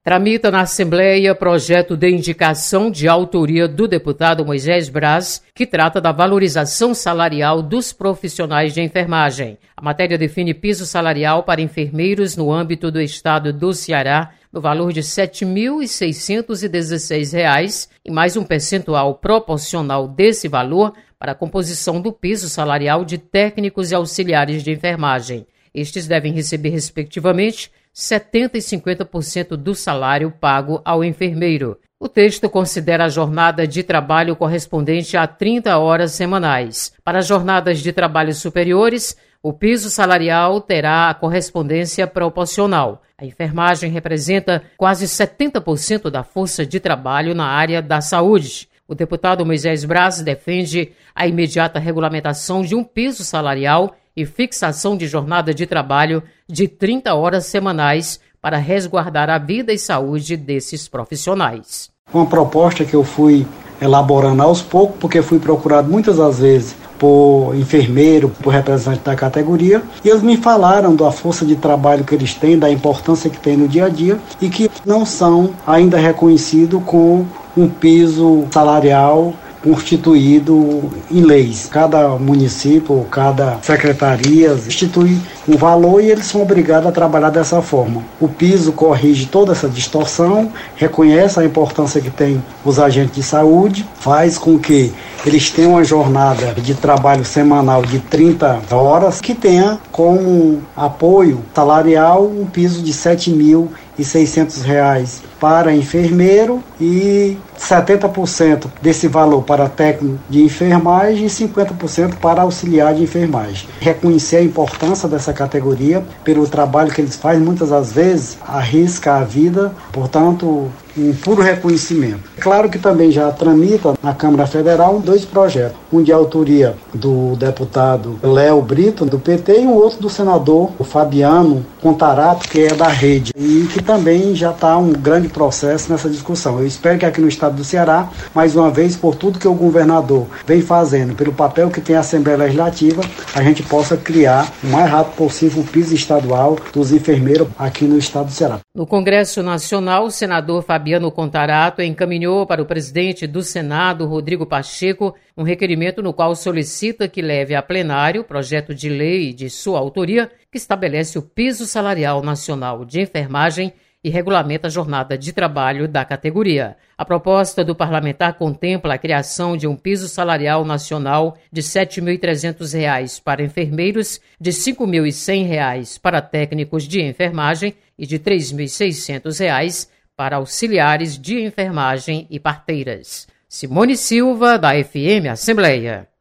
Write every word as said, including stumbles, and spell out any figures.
Tramita na Assembleia projeto de indicação de autoria do deputado Moisés Braz, que trata da valorização salarial dos profissionais de enfermagem. A matéria define piso salarial para enfermeiros no âmbito do estado do Ceará, no valor de sete mil seiscentos e dezesseis reais e mais um percentual proporcional desse valor para a composição do piso salarial de técnicos e auxiliares de enfermagem. Estes devem receber, respectivamente, setenta por cento e cinquenta por cento do salário pago ao enfermeiro. O texto considera a jornada de trabalho correspondente a trinta horas semanais. Para jornadas de trabalho superiores, o piso salarial terá a correspondência proporcional. A enfermagem representa quase setenta por cento da força de trabalho na área da saúde. O deputado Moisés Braz defende a imediata regulamentação de um piso salarial e fixação de jornada de trabalho de trinta horas semanais para resguardar a vida e saúde desses profissionais. Uma proposta que eu fui elaborando aos poucos, porque fui procurado muitas das vezes por enfermeiro, por representante da categoria, e eles me falaram da força de trabalho que eles têm, da importância que tem no dia a dia, e que não são ainda reconhecidos com um piso salarial constituído em leis. Cada município, cada secretaria institui um valor e eles são obrigados a trabalhar dessa forma. O piso corrige toda essa distorção, reconhece a importância que tem os agentes de saúde, faz com que eles tenham uma jornada de trabalho semanal de trinta horas, que tenha como apoio salarial um piso de sete mil e seiscentos reais para enfermeiro e setenta por cento desse valor para técnico de enfermagem e cinquenta por cento para auxiliar de enfermagem. Reconhecer a importância dessa categoria pelo trabalho que eles fazem, muitas das vezes arrisca a vida, portanto, um puro reconhecimento. Claro que também já tramita na Câmara Federal dois projetos, um de autoria do deputado Léo Brito, do P T, e um outro do senador Fabiano Contarato, que é da Rede, e que também já está um grande processo nessa discussão. Eu espero que aqui no estado do Ceará, mais uma vez, por tudo que o governador vem fazendo, pelo papel que tem a Assembleia Legislativa, a gente possa criar o mais rápido possível o piso estadual dos enfermeiros aqui no estado do Ceará. No Congresso Nacional, o senador Fabiano Contarato encaminhou para o presidente do Senado, Rodrigo Pacheco, um requerimento no qual solicita que leve a plenário o projeto de lei de sua autoria que estabelece o piso salarial nacional de enfermagem e regulamenta a jornada de trabalho da categoria. A proposta do parlamentar contempla a criação de um piso salarial nacional de sete mil e trezentos reais para enfermeiros, de cinco mil e cem reais para técnicos de enfermagem e de três mil e seiscentos reais para auxiliares de enfermagem e parteiras. Simone Silva, da F M Assembleia.